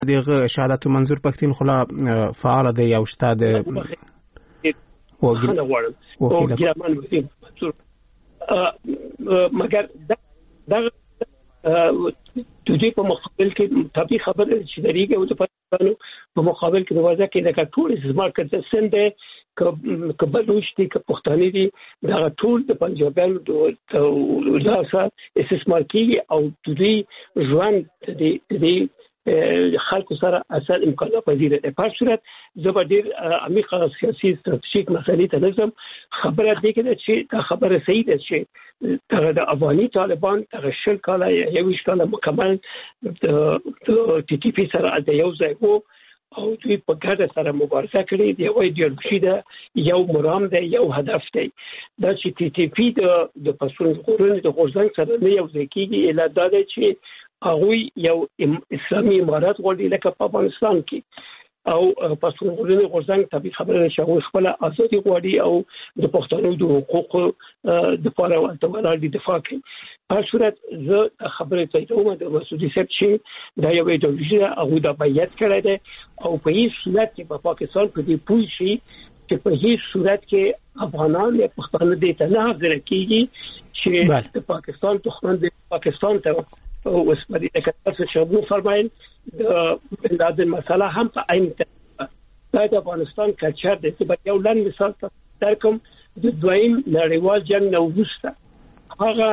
دغه شهادت منظور پښتين خلا فعال دی او استاد وګړه او ګرمان منظور مګر دا د دې په مقابل کې طبي خبره چې دریږي او د پښتنو په مقابل کې د وځه کې د ټول استثمار کړه سند کبلوش دي که پښتاني دي دا ټول د پنجابیانو د لاسه استثمار کیږي او د دې ژوند د خلکو سره اثر امکان پذیر دی. په صورت زبردیر عمیقه سیاسي ستراتیژیک مسلې ته نظم خبره دی چې دا خبره صحیح ده چې د افغاني طالبان د شل کاله یو کال مکمل د ټي ټي پی سره د یو ځای وو او دوی په ګډه سره مبارزه کړې دی او ایډیولوژي ده یو مرام ده یو هدف دی دا چې ټي ټي پی د پښتون غورن د غورځنګ سره نه یو ځای کیږي اله دا ده چې هغه یو اسلامي امارات غوړي لکه په افغانستان کې او پښتون غورځنګ طبي خبره شوه خپل ازادي غوړي او د پښتنو د حقوقو د لپاره ولې دفاع کوي. په صورت زه خبره کوم د مسعودي صاحب چې دا یو ایډیولوژي هغه د بیعت کړی دی او په هیڅ صورت کې په پاکستان کې دی پوه شي چې په هیڅ صورت کې افغانان یا پښتانه دې ته نه حاضر کیږي چې د پاکستان دښمن د پاکستان ته اوس په دې کې تاسو شابو فرمایل د بن لادن مسله هم په عین د افغانستان کلچر د یو لن مثال ترکم د دویم نړیوال جنگ نو وروسته هغه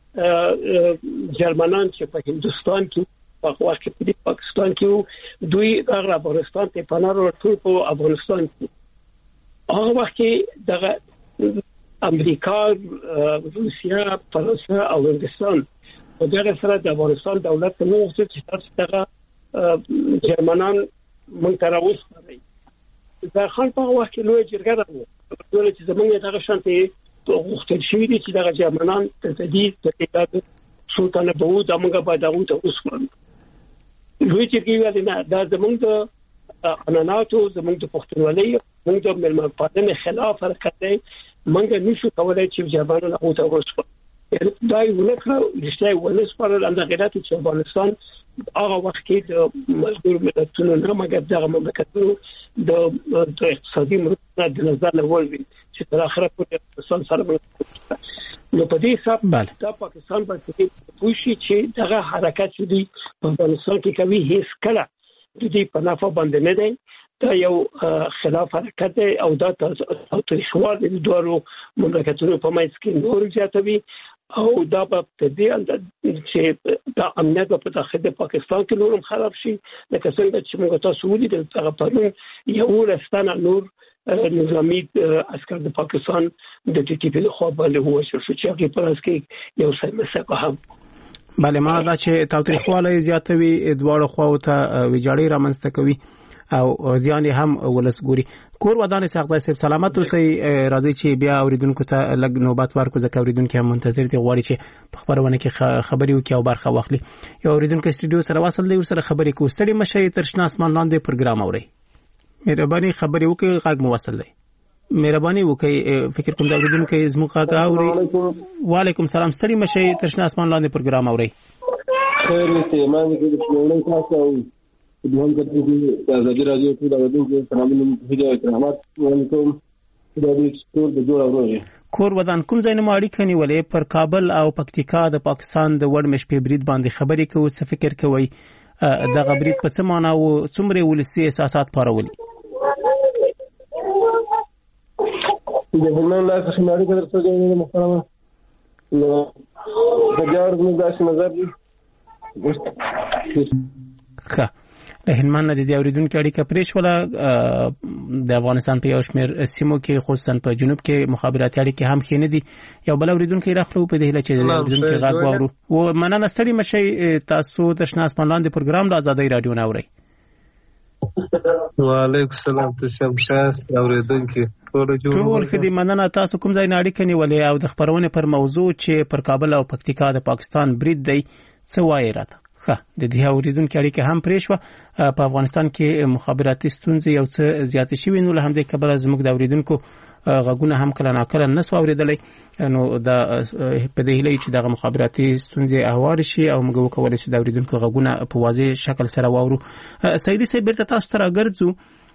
جرمنان چې په هندستان کې په وخت کې په پاکستان کې دوی هغه افغانستان ته پناه ورکړ په افغانستان کې هغه وخت کې د امریکا روسیا فرانسه او هندستان په دغه سره د افغانستان دولت ته نو چې تاسو دغه جرمنان مونږ ته راوستل دا خان په وخت کې لوی جرګه راوړه ټول چې زمونږ دغه شانتي غوښتل شوی دي چې دغه جرمنان تدید تدید سلطان ابو د موږ په دغه ته اوسمن لوی جرګه ویل نه دا زمونږ د اناناتو زمونږ د پښتونولۍ موږ د ملمنفعه خلاف حرکت دی موږ نشو کولای چې جرمنان هغه ته اوسمن دا یو لکه رښتیا ولس پر اندغیرات چې افغانستان هغه وخت کې د ملګرو ملتونو نه مګر دغه مملکتونو د اقتصادي مرسته د نظر لولوي چې تر اخره پورې افغانستان سره نو په دې حساب دا پاکستان باندې پوښي چې دغه حرکت شدي په افغانستان کې کوي هیڅ کله د دې په نافه باندې نه دی دا یو خلاف حرکت دی او دا تاریخوال د دوه مملکتونو په منځ کې نور زیاتوي او دا په دې انداز چې دا امنیت په داخله پاکستان کې نورم خراب شي لکه څنګه چې موږ تاسو ولیدل هغه پرون یو رستانه نور نظامی عسكر د پاکستان د ټي ټي پی له خوا باندې هو چې هغه پرځ کې یو څه مسله هم بله ما دا چې تاریخواله زیاتوي دواړو خواو ته ویجاړي رامنځته کوي او ځان هم ولسګوري کور ودان ساغځای صاحب سلامت اوسئ راځي چې بیا اوریدونکو ته لګ نوبت ورکو ځکه اوریدونکو هم منتظر دي غواړي چې په خبرونه کې خبري وکړي او برخه واخلي یو اوریدونکو استودیو سره وصل دی ورسره خبري کوي ستړي مشه ترشنا اسمان لاندې پروګرام اوري مهرباني خبري وکړي غږ مو وصل دی مهرباني وکړي فکر کوم دا اوریدونکو زموږ غږ اوري وعلیکم السلام ستړي مشه ترشنا اسمان لاندې پروګرام اوري خیر دې ما دې په تاسو دوهم کتل کې ازادي راځي چې دا ودونکو سلامونه هدايه کرامات وعلیکم دا دې څور د جوړ اوري کور ودان کوم ځای نه ماړی کني ولې پر کابل او پکتیکا د پاکستان د وړمش په برید باندې خبرې کوي څه فکر کوي د غبرید په څه معنا او څومره ولسی اساسات پارولي د هلمند لا څه ماړی کړل څه دی محترمه نو د جوړ موږ داسې نظر دي ښه د هلمند د اوریدونکو اړیکه پریښوله د افغانستان په یو شمېر سیمو کې خصوصا په جنوب کې مخابراتي اړیکې هم ښې نه دي یو بل اوریدونکو راخلو په دې هیله چې د اوریدونکو غږ واورو او مننه ستړي مشي تاسو د شناس پانلاندې پروګرام د آزادۍ رادیو نه اورئ وعلیکم السلام تاسو شاس اوریدونکو ټول خدي مننه تاسو کوم ځای نه اړیکه نیولې او د خبرونه پر موضوع چې پر کابل او پکتیکا د پاکستان برید دی څه وایي راته د دې اوریدونکو اړیکه هم پریښوه په افغانستان کې مخابراتي ستونزې یو څه زیات شوي نو له همدې کبله زموږ د اوریدونکو غږونه هم کله ناکله نسو اوریدلای نو دا په دې هیله چې دغه مخابراتي ستونزې هوار شي او موږ وکولای شو د اوریدونکو غږونه په واضح شکل سره واورو. سیدي صاحب بیرته تاسو ته راګرځو.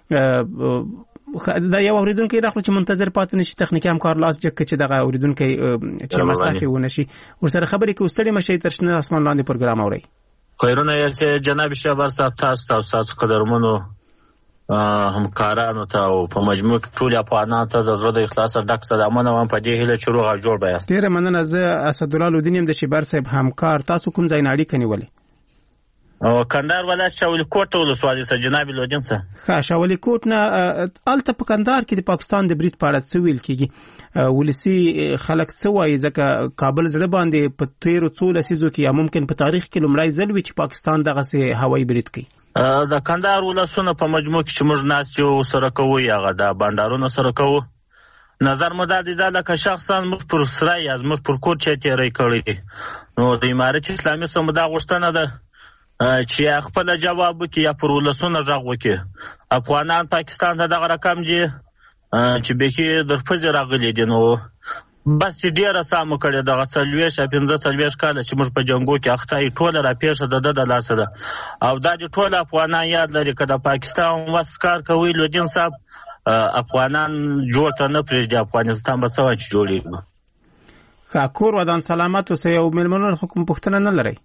دا یو اوریدونکو راخلو چې منتظر پاتې نشي تخنیکی همکار لاس جک چې دغه اوریدونکو چې مصرفي ونه شي ورسره خبرې کوي ستړي مشي تر شنه اسمان لاندې پروګرام اوري. خیرونه یې چې جناب شهبر صاحب تاسو قدرمنو همکارانو ته او په مجموع ټول افغانانو ته د زړه د اخلاص ډک سلامونه وایم په دې هیله چې روغ او جوړ بیاست. ډیره مننه. زه اسدالله لودین یم د شهبر صاحب همکار. تاسو کوم ځای نه اړیکه نیولې؟ او کندهار ولایت شاولی کوټ ولسوالۍ سره جناب لودین سره. ښه شاولی کوټ نه الته په کندهار کې د پاکستان د برید په اړه څه ویل کیږي؟ ولسی خلک څه وایي ځکه کابل زړه باندې په تیرو څو لسیزو کې یا ممکن په تاریخ کې لومړی ځل وي چې پاکستان دغه سه هوایي برید کوي؟ د کندهار ولسونه په مجموع کې چې موږ ناست یو سره کوو هغه د بانډارونو سره کوو نظر مو دا دی لکه شخصا موږ پر سره یا موږ پر کور چې تیری کړی نو د امارت اسلامي سمدا غوښتنه ده چې خپل جواب وکړي یا پر ولسونه غږ وکړي. افغانان پاکستان ته دغه رقم دي چې به کې درپځ راغلي دي نو بس چې ډیره سامو کړی دغه 45 کاله چې موږ په جنگو کې اخته ټوله را پیښه د لاسه ده او دا د ټول افغانان یاد لري که د پاکستان وسکار کوي لودین صاحب افغانان جوړ ته نه پرېږدي افغانستان به څه چې جوړېږي. کور ودان سلامت اوسئ او مېلمنو حکم پوښتنه نه لرئ؟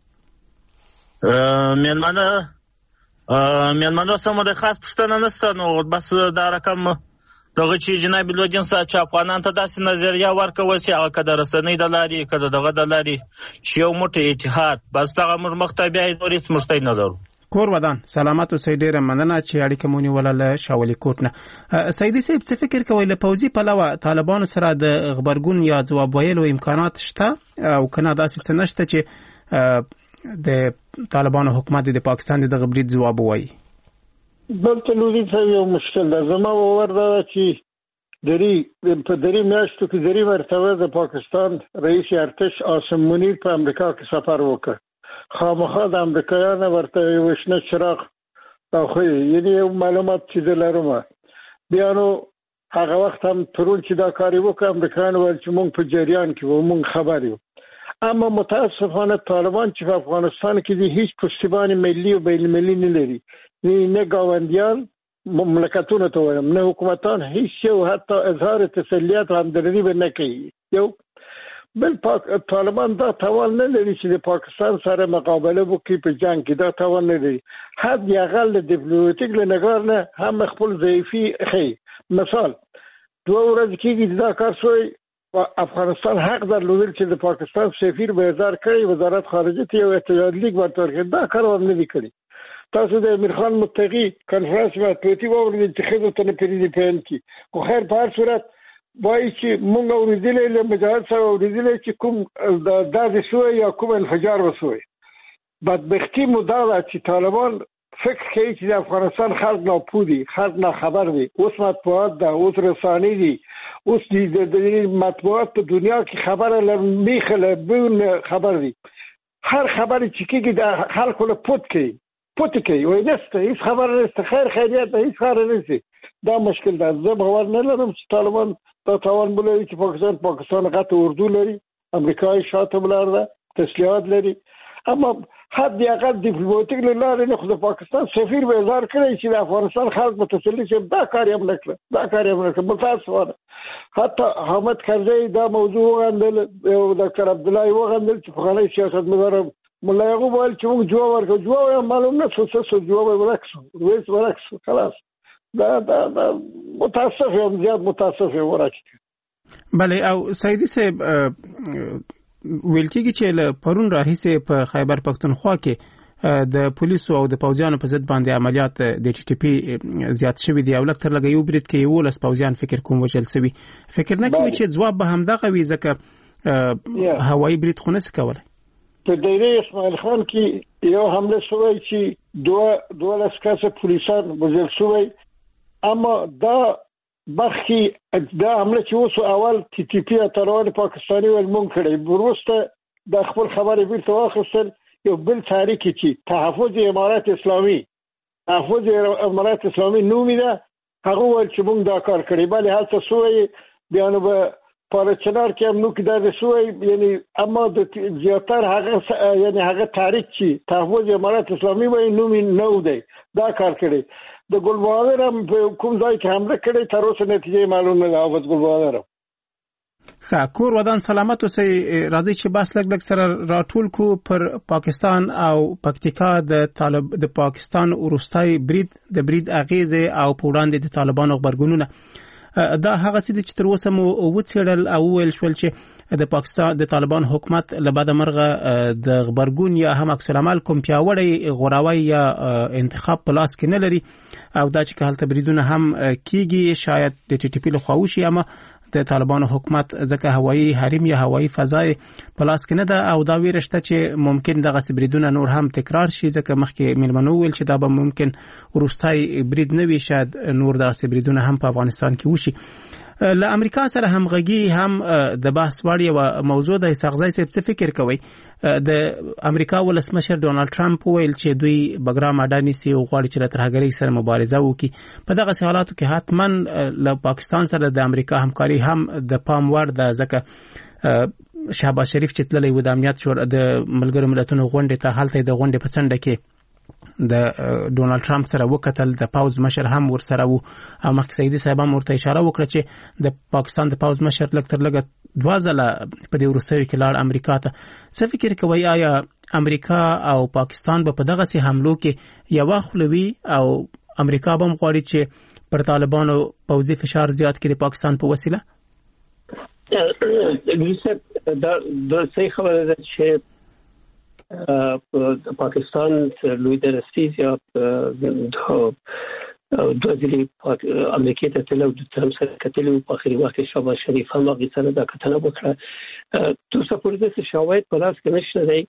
مېلمنو سمه د خاص پوښتنه نشته نو بس دا رقم دغه چې جناب لودین صاحب چې افغانان ته داسې نظریه ورکول شي هغه که د رسنۍ د لارې که دغه د لارې چې یو موټی اتحاد بس دغه موږ مخته بیا نور هېڅ مشکل نه لرو. کور ودان سلامت اوسئ. ډیره مننه چې اړیکه مو نیوله له شاولي کوټ نه. سیدي صاحب څه فکر کوئ له پوځي پلوه طالبانو سره د غبرګون یا ځواب ویلو امکانات شته او که نه داسې څه نشته چې د طالبانو حکومت د پاکستان د برید ځواب ووایي؟ دلته لودین صاحب یو مشکل ده. زما باور دا چې په درې میاشتو کې درې مرتبه د پاکستان رئیس ارتش عاصم منیر په امریکا کې سفر وکړ. خامخا د امریکایانو ورته یو شنه چراغ راخوي یعنی یو معلومات چې لرم بیا نو هغه وخت هم پرون چې دا کار وکړ امریکایان ول چې مونږ په جریان کې وو مونږ خبر یو. اما متاسفانه طالبان چې په افغانستان کې دي هیڅ پشتیبانی ملي او بین المللي نه لري. نه ګاونډیان مملکتونه ته وایم نه حکومتان هیڅ یو حتی اظهار تسلیت هم درنی به نه کوي. یو بل طالبان دا توان نه لري چې د پاکستان سره مقابله وکړي په جنگ کې. دا توان نه لري. حد یغل دیپلوماتیک لنګار نه هم خپل ضعیفي خي. مثال 2 ورځې کې دا کار شوی افغانستان حق درلودل چې د پاکستان سفیر به اظهار کړي وزارت خارجه ته یو احتجاج لیک ورکړي. دا کار هم نه وکړي. تاسو د امیر خان متقی کنفرانس مطبوعاتي واورئ چې خدای ته نه پیری پېن کی خو خیر په هر صورت وایي چې مونږ اوریدلې له مجاهد سره اوریدلې چې کوم د شوی یا کوم انفجار وسوي. بدبختی مو دا چې طالبان فکر کوي چې د افغانستان خلک ناپوهي خلک نه خبر دي. اوس مطبوعات ده اوس رسانې دي اوس د مطبوعات په دنیا کې خبره لمیخله بون خبر دي. هر خبرې چې کېږي د خلکو له پوت کوي وای نسته هیڅ خبر نسته خیر خیریت هیڅ خبر نشته. دا مشکل ده. زه باور نه لرم چې طالبان دا توان بلري چې پاکستان غټ اردو لري امریکای شاته بلار ده تسلیحات لري اما حد اقل دیپلوماتیک لاره نه خو د پاکستان سفیر به اظهار کړی چې د افغانستان خلک متسلی شي. دا کار هم نکړه متاسفانه. حتی حامد کرزی دا موضوع وغندل او ډاکټر عبدالله وغندل چې په خلای سیاست مدار مولا یعقوب ویل چې موږ جواب ورکړو. جواب معلوم نه څه جواب ورکړو خلاص. دا متاسف یم زیات متاسف یم ورکړو. بله او سیدي صاحب ویل کېږي چې له پرون راهیسې په خیبر پښتونخوا کې د پولیسو او د پوځیانو په ضد باندې عملیات د ټي ټي پی زیات شوي دي او لکتر لګي یو برید کې 11 پوځیان فکر کوم وژل شوي. فکر نه کوي چې ځواب به همدغه وي ځکه هوایي برید خو نشي کولای. په دایره اسماعیل خان کې یو حمله شوی چې 12 کسه پولیسان وژل شوي اما دا بخي دا حمله چې اوس اول ټي ټي پی اتران پاکستاني ول مونږ کړی ورسته د خپل خبرې بیرته واخیستل. یو بل تاریخ چې تحفظ امارات اسلامي نومي ده هغه ول چې مونږ دا کار کړی بلې هڅه سوې بیا نو به پارچنار کې هم نو کې د رسوي یعنی اما د زیاتر هغه یعنی هغه تاریخ چې تحفظ امارات اسلامي وای نو نو دی دا کار کړی د ګل بهادر هم کوم ځای کې حمله کړې تر اوسه نتیجه معلومه نه او ګل بهادر کور ودان سلامت اوسئ. راځي چې بس لګ سره راټول کو پر پاکستان او پکتیکا د پاکستان ورستای برید اغیزه او پوراند د طالبانو خبرګونونه دا هغه څه چې تر اوسه مو وڅېړل او ویل شول چې د پاکستان د طالبان حکومت لباده مرغه د خبرګون یا هم عکس العمل کوم پیاوړی غوراوی یا انتخاب پلاس کې نه لري او دا چې هلته بریدونه هم کیږي شاید د ټي ټي پی له خواوشي اما د طالبانو حکومت ځکه هوایي حریم یا هوایي فضای پلاس کې نه ده او دا ویرشته چې ممکن دغه سبریدونه نور هم تکرار شي ځکه مخکې ملمنو ویل چې دا به ممکن ورستای برید نه وي شاید نور د سبریدونه هم په افغانستان کې وشي. له امریکا سره همغږي هم د بحث وړ یو موضوع د سغزای څه فکر کوي. د امریکا ولسمشر ډونالد ټرمپ ویل چې دوی بګرام اډانی سي او غواړي چې ترهګرۍ سره مبارزه وکړي. په دغه حالاتو کې حتمن له پاکستان سره د امریکا همکاري هم د پام وړ ده ځکه شهباز شریف چې تللی و د امنیت شورا د ملګرو ملتونو غونډې ته هلته د غونډې په څنډه کې د ډونالد ټرمپ سره وکتل. د پاوز مشر هم ورسره وو او مخکې سیدی صاحب هم ورته اشاره وکړه چې د پاکستان د پاوز مشر لږ تر لږه 2 ځله په دې وروستیو کې لاړ امریکا ته. څه فکر کوي آیا امریکا او پاکستان په دغه سي حملو کې یو خلوي او امریکا به غواړي چې پر طالبانو پوځي فشار زیات کړي د پاکستان په وسیله؟ دا صحیح خبره ده چې پاکستان لوی درستیز یا دوزلی امریکا ته تلو د ترم سره کتلو په اخري وخت کې شهباز شریف هم هغه سره دا کتنه وکړه. تاسو په دې څه شواهد په لاس کې نشته دی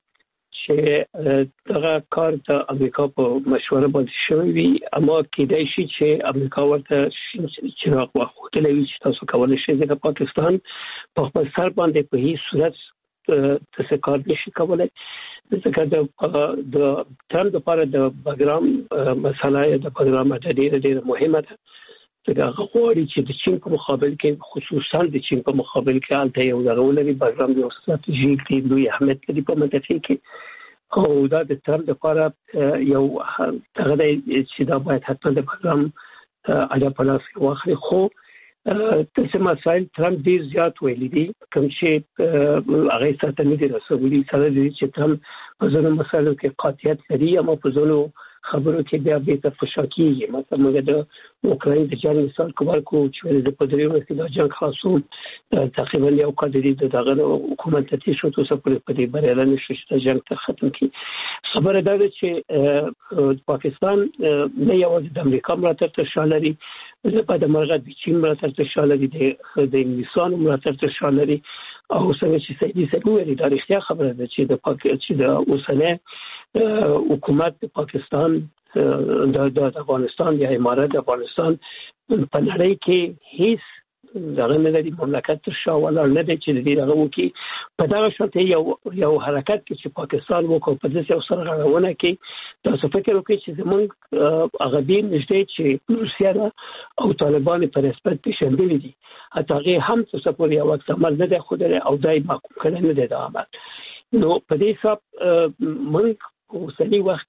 چې دغه کار د امریکا په مشوره باندې شوی وي اما کېدای شي چې امریکا ورته چې راغوښتلې وي چې تاسو کولای شئ د پاکستان په خپل سر باندې په هیڅ صورت څه کار نشي کولای ځکه د ترم لپاره د بګرام مسله د بګرام ډېره مهمه ده ځکه هغه غواړي چې د چین په مقابل کې خصوصا د چین په مقابل کې الته یو ضروري بګرام یو ستراتیژیک دی لوی اهمیت لري په منطقه کې او دا د ترم لپاره یو هغه چې دا باید حتما د بګرام اړه په لاس کې واخلي. خو تاسو مسائل ترم ډیر زیات ویلي دي کوم چې هغه ستاسو نه دي رسولي سره دي چې ترم په ځینو مسایلو کې قاطعیت لري اما په ځینو خبرو کې بیا به تفصیل کیږي. مثلا موږ د اوکراین د جنگ مثال کومل کو چې د پدریو د جنگ خاصو تقریبا یو قدرې د دغه حکومت ته شو تاسو په دې بریاله نشو چې جنگ ته ختم کړي. خبره ده چې پاکستان نه یوازې د امریکا ملاتړ ته شامل دي په د مرغه د چین ملاتړ ته شامل دي د انګلیسانو ملاتړ ته شامل دي او څنګه چې سیدی صاحب ویلي دا رښتیا خبره ده چې د اوسنۍ حکومت د پاکستان د افغانستان یا امارات د افغانستان په نړۍ کې هیڅ دغه نه لري مملکت تر شا ولا نه دی چې دې دغه وکي په دغه شرط یو حرکت کې چې پاکستان وکړ په دې یو سرغړونه کې تاسو فکر وکړئ چې زمونږ هغه دین نشته چې روسیا او طالبان په نسبت پیښندلي دي حتی هغه هم څه په یو وخت عمل نه دی خو او دای محکوم کړي نه دی دا عمل. نو په دې حساب موږ اوسنی وخت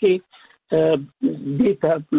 کې د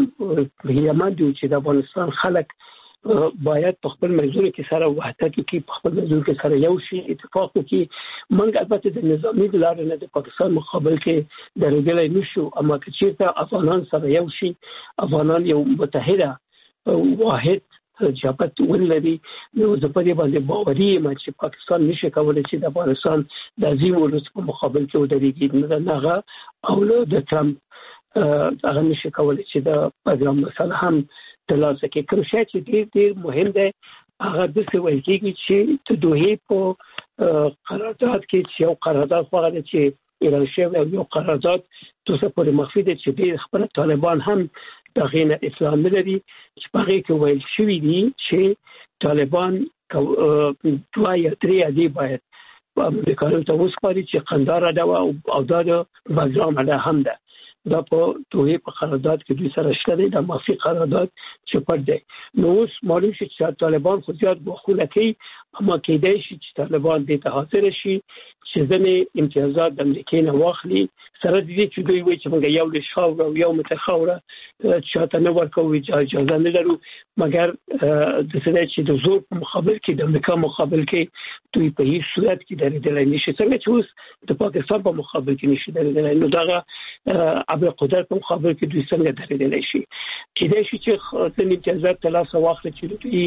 یمن چې د افغانستان خلک باید په خپل منځونو کې سره وحدت کې په خپل منځونو کې سره یو شي اتفاق وکړي. موږ البته د نظامی لارې نه د پاکستان مقابل کې درېدلای نشو اما که چیرته افغانان سره یو شي افغانان یو متحده واحد جبهت ولري نو زه په دې باندې باوري یم چې پاکستان نشي کولای چې د افغانستان د عظیم ولس په مقابل کې ودرېږي. نه او د ترامپ هغه نشي کولای چې د پروګرام مسله هم تلاسه کې کوم شی چې ډیر مهم دی هغه د څه وایي چې د دوه په قرارداد کې چې یو قرارداد خو چې ایران شوی یو قرارداد تاسو په مخفي دي چې خپل طالبان هم دغه اسلام نه لري چې په هغه کې ویل شوی دي چې طالبان دوه یا درې دي باید په امریکایانو ته وسپاري چې قندهار دا او دا د بګرام هم ده دا په توګه په قرارداد کې دوی سره شته د مافي قرارداد چې پټ دی. نو اوس معلوم شي چې طالبان خو زیات بخونه کوي، اما کېدای شي چې طالبان د ته حاضر شي چې ځنې امتیازات د امریکا نه واخلي، سره دې چې دوی وایي چې موږ یو له شاوره او یو متخوره چې ته نه ورکوي اجازه نه لرو، مګر د څه چې د زور په مقابل کې د امریکا مقابل کې دوی په هیڅ صورت کې درېدلای نشي، څنګه چې اوس د پاکستان په مقابل کې نشي درېدلای. نو دا ابل قدرت په مقابل کې دوی څنګه درېدلای شي؟ کېدای شي چې د امتیازات تلاسه واخلي چې دوی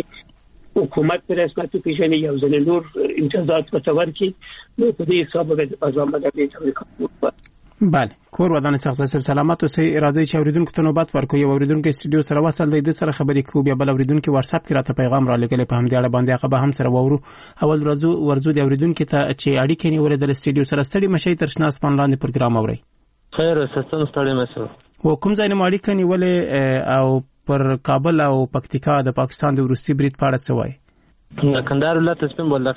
حکومت پر رسمیت پیژني یو ځل نور امتیازات ورته ورکړي. نو په دې حساب باندې ازامه د امریکا. بله، کور ودان شخصي سلامت اوسئ. راځي چې اوریدونکو ته نوبت ورکړو. یو اوریدونکو استودیو سره وصل دی، د سره خبرې کوو، بیا بل اوریدونکو واتس اپ کې راته پیغام را لګلې په همدې اړه باندې هغه به هم سره وورو. اول ورځو د اوریدونکو ته چې اړیکې نیولې د استودیو سره ستړي مشي تر شناس پان لاندې پروګرام اوري. خیر ستاسو ستړي مشه. و کوم ځای نه اړیکې نیولې او پر کابل او پکتیکا د پاکستان د روسي برید په اړه څه وایي؟ کندهار ولایت سپین بولدک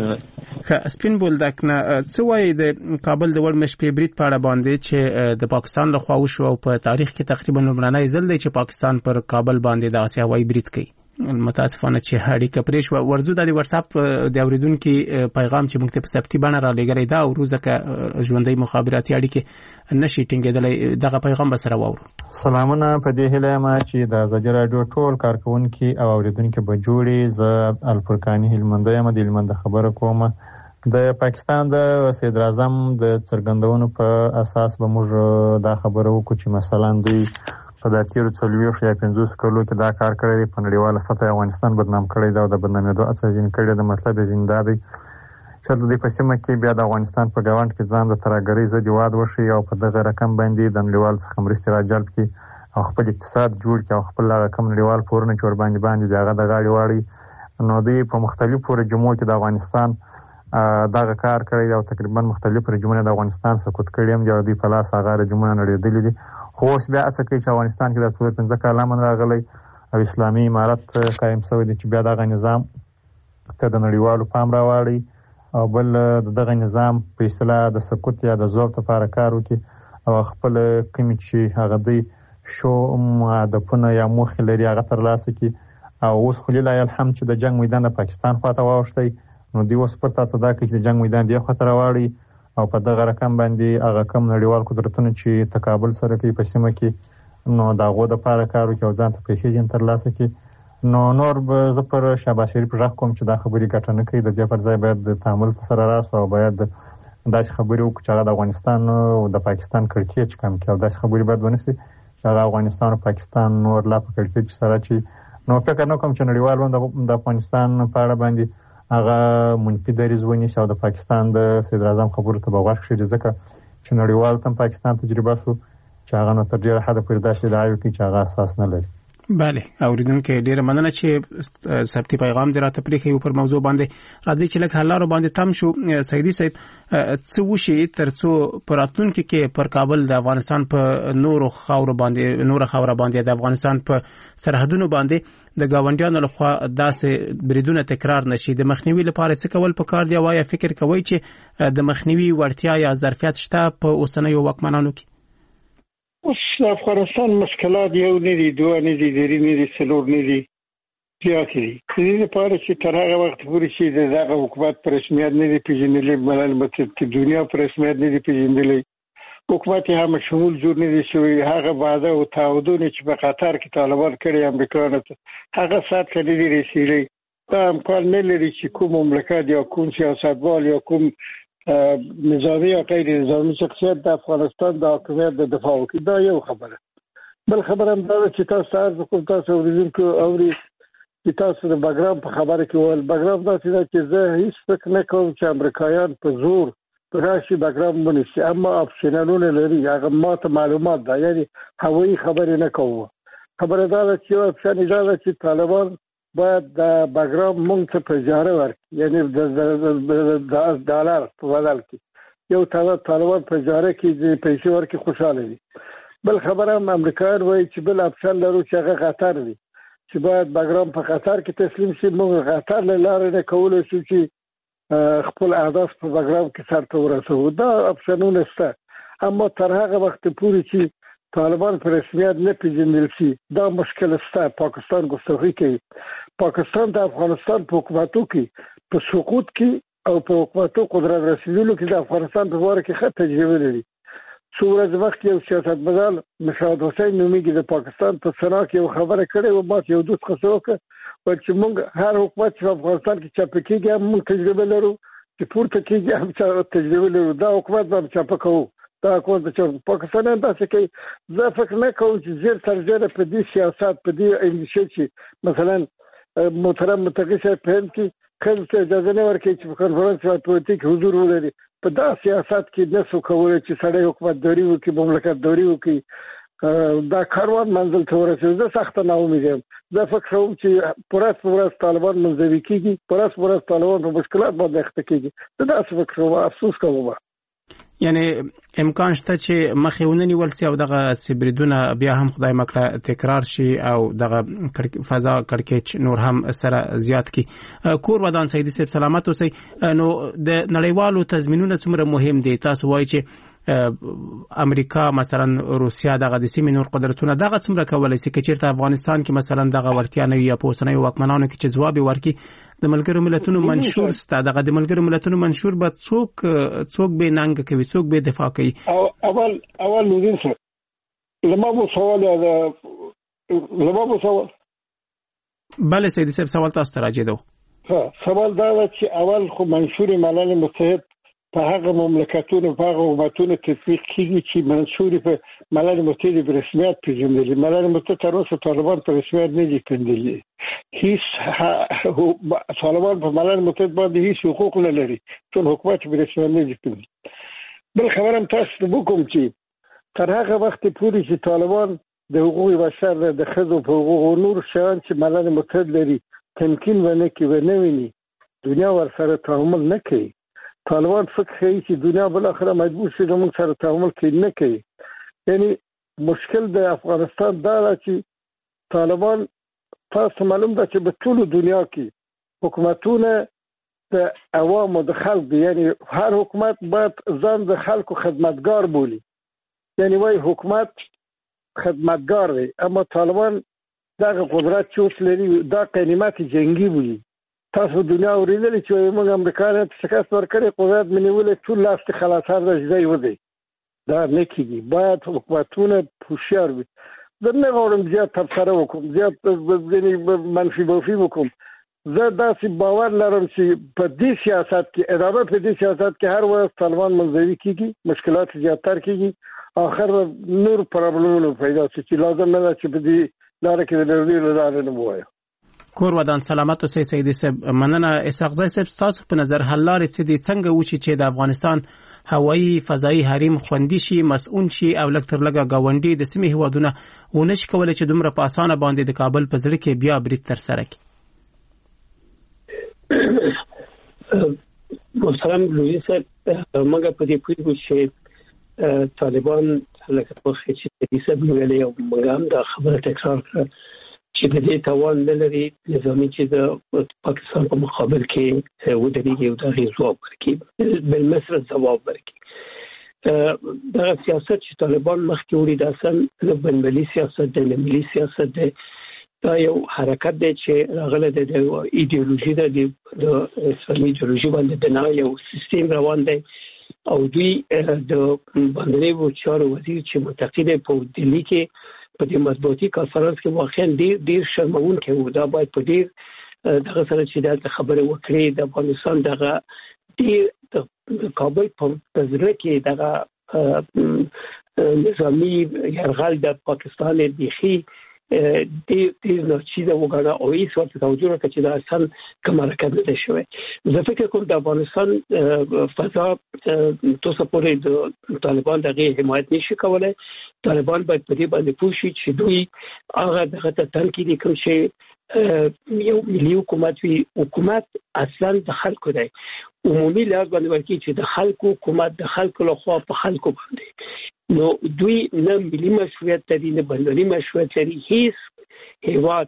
سماړي سپین بولدک نه څه وایي د کابل د ورمش په برید په اړه باندې چې د پاکستان له خوا وشو او په تاریخ کې تقریبا لومړنی ځل دی چې پاکستان پر کابل باندې د اسیا هوایي برید کوي. متاسفانه چې اړیکه پرې شو. ورزو د واتس اپ د اوریدونکو پیغام چې موږ ته په سپتی باندې را لګړې دا او روزه ژوندۍ مخابراتي اړیکې نشي ټینګېدلې. دغه پیغام به سره وورو. سلامونه، په دې هیله ما چې د ازادي رادیو ټول کارکونکو او اوریدونکو به جوړي. زه الفرقانی هلمند یم، د هلمند خبره کوم. د پاکستان د صدر اعظم د څرګندونو په اساس به موږ دا خبره وکړو چې مثلا دوی په د تیرو 40 یا 50 کلو کې دا کار کړی په نړیواله سطح افغانستان بدنام کړی دا او د بدنامېدو هڅه ځین کړی. د مطلب زنده دی چې د دې په سیمه کې بیا د افغانستان په ګاونډ کې ځان د ترهګرۍ ضد واد وشي او په دغه رقم باندې د نړیوال څخه مرستې راجلب کړي او خپل اقتصاد جوړ کړي او خپل رقم نړیوال پورونه چې ور باندې دغه د غاړي واړي. نو دوی په مختلفو رجمو کې د افغانستان دغه کار کړی او تقریبا مختلف رجمونه د افغانستان سقوط کړي هم د دوی په لاس هغه رجمونه نړیدلي دي. خو اوس بیا هڅه کوي چې افغانستان کې د 15 کاله من راغلی او اسلامي امارت قائم شوی دی چې بیا دغه نظام ته د نړیوالو پام راوړي او بل دغه نظام په اصطلاح د سقوط یا د ضعف لپاره کار وکړي او خپل کوم چې هغه دی شو هدفونه یا موخې لري هغه ترلاسه کړي. او اوس خو لله الحمد چې د جنگ میدان د پاکستان خواته واوښتی، نو دوی اوس پر تاسو دا کوي چې د جنگ میدان دی خواته راوړي او په دغه رقم باندې هغه کم نړیوال قدرتونه چې تقابل سره کوي په سیمه کې، نو داغو د پاره کار وکړي او ځان ته پیسې جن ترلاسه کړي. نو نور به زه پر شهباز شریف غږ کوم چې دا خبرې ګټه نه کوي. د دې پر ځای باید د تعامل سره راسو او باید داسې خبرې وکړو چې هغه د افغانستان او د پاکستان کړکېچ کم کړي او داسې خبرې باید ونشي چې هغه افغانستان او پاکستان نور لا په کړکېچ سره چې نو فکر نه کوم چې نړیوال د افغانستان په اړه باندې هغه منفي دریځ ونیسي او د پاکستان د صدر اعظم خبرو ته به غوږ کېږدي، ځکه چې نړیوال ته پاکستان تجربه شو چې هغه نو تر ډېره حده پورې داسې ادعاوې کوي چې هغه اساس نه لري. بله، اوریدونکو ډیره مننه چې سبتي پیغام دراته پرې پر موضوع باندې راځي چې لکه حلارو باندې تم شو. سیدی صاحب څه وشي ترڅو پر راتلونکو کې پر کابل د افغانستان په نور خاور باندې د افغانستان په سرحدونو باندې د گاونډیانو لخوا داسې بریدونه تکرار نشي؟ د مخنیوي لپاره څه کول پکار دی؟ وایا فکر کوي چې د مخنیوي وړتیا یا ظرفیت شته په اوسنیو واکمنانو کې؟ اوس افغانستان مشکلات یو نه دي، دوه نه دي، درې نه دي، څلور نه دي، زیات دي. د دې لپاره چې تر هغه وخت پورې چې دغه حکومت پر رسمیت نه دي پیژندلی، ملل متحد دنیا پر رسمیت نه دي پیژندلی، حکومت هم شمول جوړ نه دي شوی، هغه وعده او تعهدونه چې په قطر کې طالبان کړي امریکایانو ته هغه ساتل نه دي رسیدلي. دا امکان نه لري چې کوم مملکت یا کوم سیاستوال یا کوم نظامی یا غیر نظامی شخصیت د افغانستان د حاکمیت د دفاع وکړي. دا یو خبره. بل خبره هم دا چې تاسو عرض کوم تاسو اوریدونکو اوري چې تاسو د بګرام په خبره کې ول بګرام دا چې زه هیڅ فکر نه کوم چې امریکایان په زور راشي بګرام ونیسي، اما اپشنالونه لري. هغه ماته معلومات ده، یعنی هوایي خبرې نه کوو. خبره دا ده چې اپشن دا ده چې طالبان باید د بګرام مونږ ته په اجاره ورکړي، یعنی د ډالر په بدل کې یو طالبان په اجاره کې پیسې ورکړي، خوشاله دي. بل خبره هم امریکایان وایي چې بل اپشن لرو چې هغه قطر دی، چې باید بګرام په قطر کې تسلیم شي. موږ قطر له لارې نه کولی شو چې خپل اهداف په بګرام کې سرته ورسوو. دا اپشنونه شته، اما تر هغه وخت پورې چې طالبان په رسمیت نه پیژندل شي دا مشکل ستا پاکستان ګستاخی کوي. پاکستان د افغانستان په حکومتو کې په سقوط کې او په حکومتو قدرت رسیدلو کې د افغانستان په واره کې ښه تجربه لري. څو ورځې مخکې یو سیاستمدار مشهد حسین نومیږي د پاکستان په سنا کې یو خبره کړې و، ما یو دوست خبره وکړه چې موږ هر حکومت چې په افغانستان کې چاپه کېږي هم موږ تجربه لرو، چې پورته کېږي هم تجربه لرو، دا حکومت به چاپه کوو. دا حکومت چې پاکستانیان داسې کوي. زه فکر نه کوم چې زیر تر زیره په دې سیاست په دې اندیشه چې مثلا محترم متقي صاحب په هند کې خلک ته اجازه نه ورکوي چې په کنفرانس او پولیټیک حضور ولري. په دا سیاست کې نسو کولای چې سړی حکومتداري وکړي، مملکتداري وکړي، دا کاروان منزل ته ورسېږي. زه سخته ناامیده یم. زه فکر کوم چې پورس پورس طالبان منځوي کېږي، پورس طالبان په مشکلات باندې اخته کېږي. زه داسې فکر کوم، افسوس کوم. یعنی امکان شته چې مخې ونه نیول سي او دغه سبریدونه بیا هم خدای مکړه تکرار شي او دغه فضا کړکېچ نور هم سره زیات کی. کور ودان سیدی صاحب سلامت اوسئ. نو د نړیوالو تضمینونه څومره مهم دي؟ تاسو وایي چې امریکا مثلا روسیا دغه د سیمې نور قدرتونه دغه څومره کولای شي چې چیرته افغانستان کې مثلا دغه ورتیا نه یا پوسنۍ واکمنانو کې چې ځواب ورکړي د ملګرو ملتونو منشور ستا دغه د ملګرو ملتونو منشور به څوک به ننګ کوي، څوک به دفاع کوي؟ اول نورین سره لمبو سوال بله سیدی صاحب سوال تاسو ته راځي. سوال دا چې اول خو منشور ملل متحد په هغه مملکتونو په هغه حکومتونو تطبیق کیږي چې منشور په ملل متحد په رسمیت پیژندل. ملل متحد تر اوسه طالبان په رسمیت نه دي پیژندلي. هیڅ طالبان په ملل متحد باندې هیڅ حقوق نه لري، ټول حکومت په رسمیت نه دي پیژندلي. بل خبره هم تاسو ته وکړم چې تر هغه وخت پورې چې طالبان د حقوق بشر د ښځو په حقوقو نور شیان چې ملل متحد لري تمکین ونه کوي و نه ویني، دنیا ورسره تعامل نه کوي. طالبان فکر کوي چې دنیا بل اخره مجبور شي موږ سره تعامل کوي، نه کوي. یعنی مشکل د افغانستان دا چې طالبان تاسو معلوم ده چې په ټول دنیا کې حکومتونه د عوامو د خلک، یعنی هر حکومت باید ځان د خلکو خدمتګار بولی، یعنی وای حکومت خدمتګار دی. اما طالبان دغه قدرت چې اوس لري دا قنیمت جنگي بولی. تاسو دنیا اوریدلې چې موږ امریکایانو ته شکست ورکړی، قدرت مې نیولې ټول لاس ته خلاصار د ځای ودی. دا نه کېږي. باید حکومتونه هوښیار وي. زه نه غواړم زیات تبصره وکړم، زیات منفي بوفي وکړم. زه داسې باور لرم چې په دې سیاست کې ادامه په دې سیاست کې هر ورځ طالبان منځوي کېږي، مشکلات زیاتر کېږي، آخر نور پرابلمونه پیدا شي چې لازم نه ده چې په دې لاره کې د لرلو لاره نه ووایو. کور ودان سلامت اوسئ سیدی صاحب. مننه. اسحاق زی صاحب تاسو په نظر حل لارې څه دي؟ څنګه وشي چې د افغانستان هوایي فضایي حریم خوندي شي، مسؤون شي او لږ تر لږه گاونډي د سیمې هیوادونه ونشي کولای چې دومره په اسانه باندې د کابل په زړه کې بیا برید ترسره کړي؟ محترم لوی صاحب، موږ په دې پوهیږو چې طالبان لکه په چې دې سبب ویلي او موږ هم دا خبره تکرار کړه چې د دې توان نه لري نظامي چې د پاکستان په مقابل کې ودرېږي او دا غي ځواب ورکړي، بل مصر ځواب ورکړي. دا سیاست چې طالبان مخکې وړي دا اصل د بنملي سیاست دی، د ملي سیاست دی. دا یو حرکت دی چې راغله د ایدئولوژي د اسلامي ایدئولوژي باندې د نه یو سیستم روان دی او دوی د بندري چارو وزیر چې متقید په دلی کې په دې مطبوعاتي کانفرنس کې واقعا ډیر شرمونکي وو. دا باید په ډیر دغه سره چې دا خبره وکړي د افغانستان دغه د کابل په تزره کې دغه نظامی يرغل د پاکستان بيخي دې نو چې دا وګړه او هیڅ ورته توجه نه کوي دا اصل کوم حرکت نه شوی. زه فکر کوم د افغانستان فضا تاسو پورې د طالبان دغه حمایت نشي کولای. طالبان باید په دې باندې پوه شي چې دوی هغه دغه تنقید کوم چې یو ملي حکومت وي. حکومت اصلا د خلکو دی، عمومي لحاظ باندې ورکی چې د خلکو حکومت د خلکو لخوا په خلکو باندې، نو دوی نه ملي مشروعیت لري نه بندري مشروعیت لري. هیڅ هیواد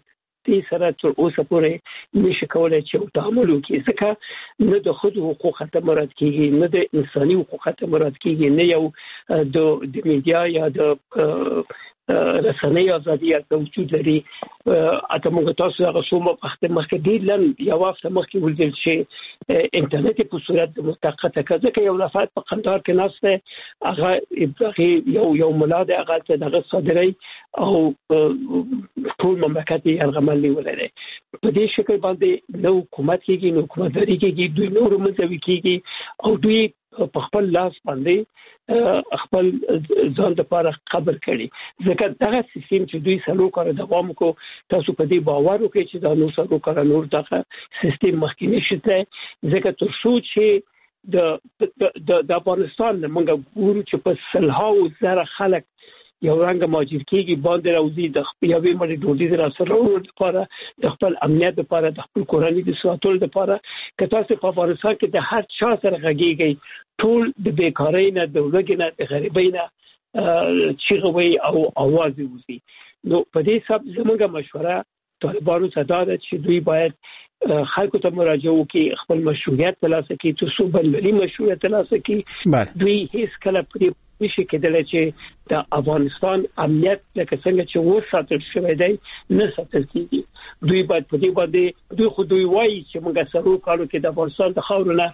دې سره تر اوسه پورې نشي کولای چې تعامل وکړي ځکه نه د خود حقوق ته مراد کیږي نه د انساني حقوق ته مراد کیږي نه یو د میډیا یا د رسنۍ ازادي د وجود لري اته موږ تاسو هغه څومره وخت مخکې ډیر لن یو وخت مخکې ولدل چې انټرنیټ په صورت د متقطه کړه یو لفظ په قندار کې ناشته هغه یو ملاده هغه ته دغه صدري او ټول مملکت یې ارغمالي ولري په دې شکل باندې نو حکومت کېږي نو حکومت لري کېږي دوی نور منځوي کېږي او دوی په خپل لاس باندې خپل ځان لپاره قبر کړي ځکه دغه سیستم چې دوی سلو کار دوام کو تاسو په دې باور وکړئ چې دا نو سلو کار نور دغه سیستم مخکې نشته ځکه تر څو چې د افغانستان موږ ګورو چې په سلهاو زره خلک یو رنګ ماجر کېږي باندې راوځي د خپلوي مړي ډوډۍ درسره لپاره د خپل امنیت لپاره د خپل کورنۍ د ساتلو لپاره که تاسو په افغانستان کې د هر چا سره غږیږي ټول د بیکارۍ نه د ولګي نه د غریبۍ نه چیغوي او आवाज وزي نو په دې سبب زموږه مشوره طالبانو ته ده چې دوی باید خلکو ته مراجعه وکړي خپل مشروعیت ترلاسه کړي ترڅو بللي مشروعیت ترلاسه کړي دوی هیڅ کله پرې نشي کېدلی چې د افغانستان امنیت لکه څنګه چې وساتل شوی دی نه ساتل کېږي دوی باید په دې باندې دوی وایي چې موږ سره کارو کې د افغانستان د خاورونه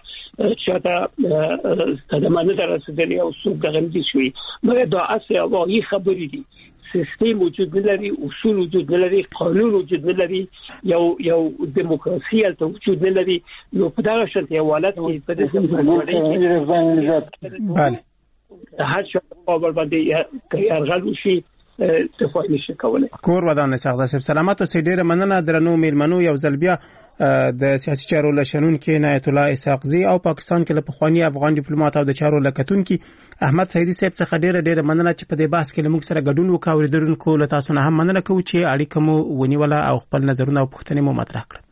چې تا د منځ درسدلی او څوک غندي شوی مګر دا اصلي واقعي خبرې دي سیستم وجود نه لري اصول وجود نه لري قانون وجود نه لري یو دیموکراسي الته وجود نه لري نو په دا شرط یو حالت کې په دې بله هر شو خبر باندې یارغل شي دفاع نشي کولای کور ودان سغزه سب سلامت او سیډره مننه درنو میلمنو یو ځلبیا د سیاسي چارو لشنون کې عنایت الله اسحاقزي او پاکستان کې له پخوانی افغان ډیپلوماټ او د چارو لکتون کې احمد سیدی صاحب څخه ډیره مننه چې په دې بحث کې موږ سره ګډون وکاو درونکو له تاسو نه هم مننه کوم چې اړیکه مو ونیوله او خپل نظرونه او پوښتنې مو مطرح کړل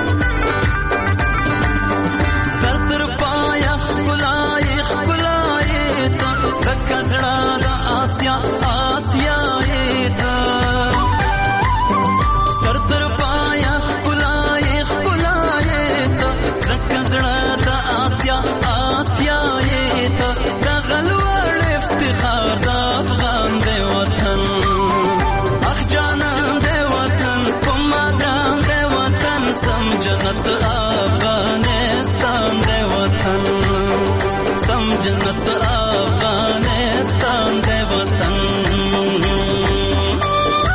سر تر پایا خلای जन्नत अफगानिस्तान दे वतन, सम जन्नत